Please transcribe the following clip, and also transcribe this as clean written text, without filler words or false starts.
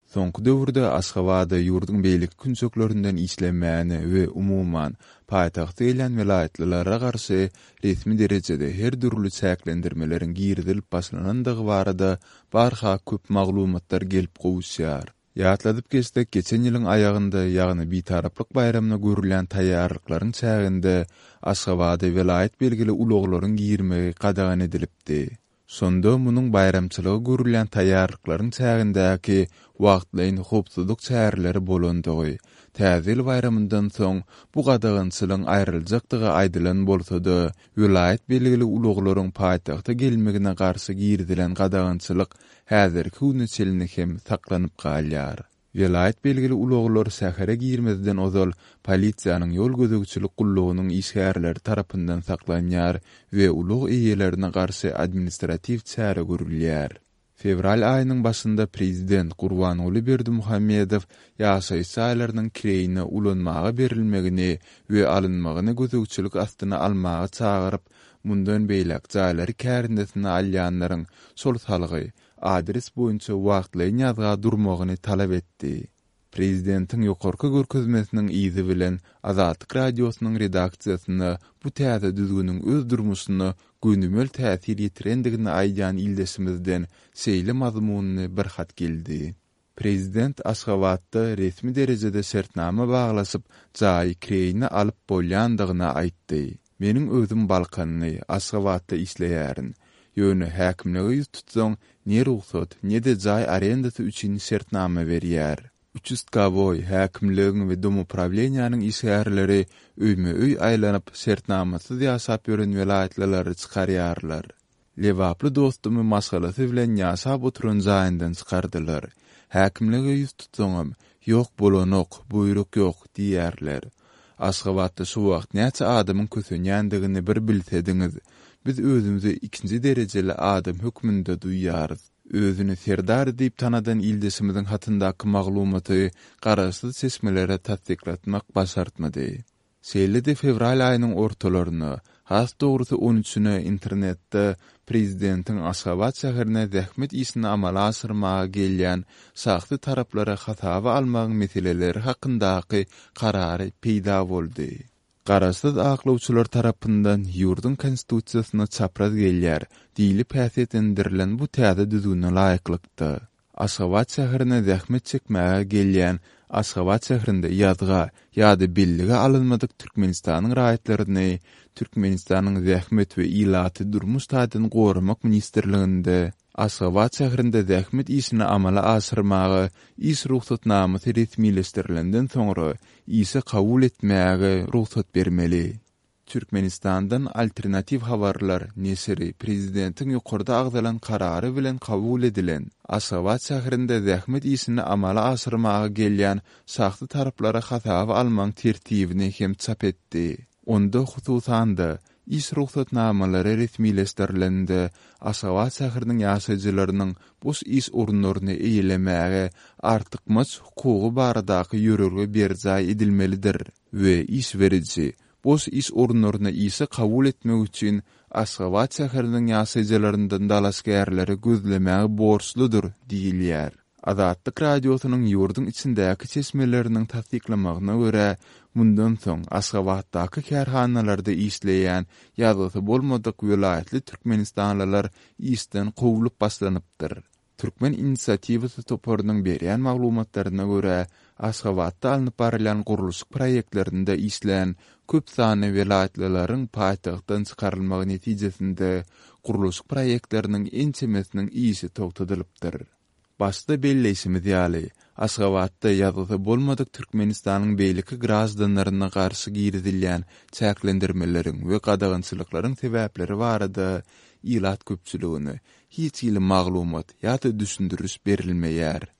Soňky döwürde Aşgabatda ýurdun beýlik künsöklerinden islenmäni we umuman paýtagty gelen vilayetlilara garşy resmi derejede her türlü çäklendirmelerin girdilip başlanandygy barada barha köp maglumatlar gelip gowuşýar. Ýatladyp geçsek, geçen ýylyň aýagynda, ýagny bitaraplyk bayramyna görülen taýýarlyklaryň çäginde Aşgabatda vilayet belgili uluglaryň girmegi qadagan edilipdi. Sonda munyň bayramçylygy görülen taýýarlyklaryň çägindäki wagtlaýyn hopsuzlyk çäreleri bolandygy, täzil bayramyndan soň bu qadagançylygyň aýryljakdygy aýdylan bolsa-da, vilayet belgili uluglaryň paýtagta gelmegine garşy girdilen qadagançylyk häzirki güneçelini hem saklanyp galýar. Vilayet belgili uluglar sähäre girmezden ozal polisiýanyň ýol gözegçilik gullugynyň işgärleri tarapyndan saklanýar we ulug eýelerine garşy administrativ çäre görülýär. Fevral aýynyň başynda prezident Gurbanuly Berdimuhammedow ýaşaýyş saýlarynyň kireýine ulanmagy berilmegini we alynmagyny gözegçilik astyna almagy çagyryp, mundan beýlek jaýlary kärindesine alýanlaryň sol salygy adres boýunça wagtlaýyn ýazga durmagyny talap etdi. Prezidentiň ýokarky görkezmesiniň izi bilen Azatlyk radiosynyň redaksiýasyna bu täze düzgünüň öz durmuşyna günümel täsir ýetirendigini aýdan ildesimizden seýle mazmunyny bir hat geldi. Prezident Aşgabatda resmi derejede şertnama baglasyp jaý kireýini alyp bolýandygyna aýtdy. Meniň özüm Balkanyny Aşgabatda işleýärin. Ýöne häkimligi ýüz tutsaň, ne ruhsat, ne de jaý arendasy üçin şertnama berýär. 300 boy häkimligiň we domupravleniýanyň işgärleri öýme-öý aýlanyp şertnamasyz ýaşap ýören vilayetlere çykarýarlar. Lewaply dostumy masalasy bilen ýaşap oturan jaýyndan çykardylar. Häkimligi ýüz tutsaňam, ýok bolanok, buyruk ýok diýerler. Aşgabatda şu wagt näçe adamyň kösenýändigini bir bilsediňiz, biz özümüzi ikinci derejeli adam hükmünde duýýarys. Özüni serdar diýip tanadan ildesimiziň hatyndaky maglumaty garaşsyz seçmelere tasdiklatmak başartmady. Seýlede fevral aýynyň ortalaryna, has dogrusy 13-üne internetde prezidentiň Aşgabat şäherine zähmet isini amala asyrmaga gelýän saxty taraplara hataba almagyň meseleleri hakyndaky karary peýda boldy. Garaşsyz aklawçylar tarapyndan ýurdun konstitusiýasyna çapraz gelýär, diýilip häsiýetlendirilen bu täze düzgüne laýyklykda. Aşgabat şäherine zähmet çekmäge gelýän, Aşgabat şäherinde ýazga ýa-da bellige alynmadyk Türkmenistanyň raýatlaryny Türkmenistanyň zähmet we ilaty durmuş taýdan goramak ministrliginde Aşgabat şäherinde zähmet işini amala asyrmagy iş ruhsatnamasy resmileşdirilenden soňra işi kabul etmäge ruhsat bermeli. Türkmenistandan alternativ habarlar nesiri prezidentiň ýokarda agdalan karary bilen kabul edilen Aşgabat şäherinde zähmet işini amala asyrmaga gelýän saxty taraplara hataba almaň tertibini hem çap etdi. Onda hususan da iş ruhsatnamalary resmileşdirilende Aşgabat şäheriniň ýaşaýjylarynyň bu iş orunlaryny eýlemäge artykmaz hukugy baradaky ýörelge berjaý edilmelidir we iş beriji boş iş orunlaryna işi kabul etmek üçin Aşgabat şäheriniň ýaşaýjylaryndan dalaşgärleri gözlemäge borçludur diýilýär. Azatlyk radiosynyň ýurdun içindäki çeşmeleriniň tasdiklamagyna görä, mundan soň Aşgabatdaky kärhanalarda işleýän ýazgysy bolmadyk vilayetli türkmenistanlylar işden gowulyp başlanypdyr. Türkmen inisiatiwasy toparynyň berýän maglumatlaryna görä, Aşgabatda alınıp barilen guruluş proyektlerinde işleyen köp sany vilayetlilerin paýtagtdan çykarylmagy netijesinde guruluş proyektleriniň ençemesiniň işi togtadylypdyr. Başda belleşimiz ýaly, Aşgabatda ýazgysy bolmadyk Türkmenistanyň beýleki grazdanlaryna garşy girdilýän çäklendirmeleriň we qadagançylyklaryň sebäpleri barada ilat köpçüligini hiç ýyly maglumat ýa-da düşündürüş berilmeýär.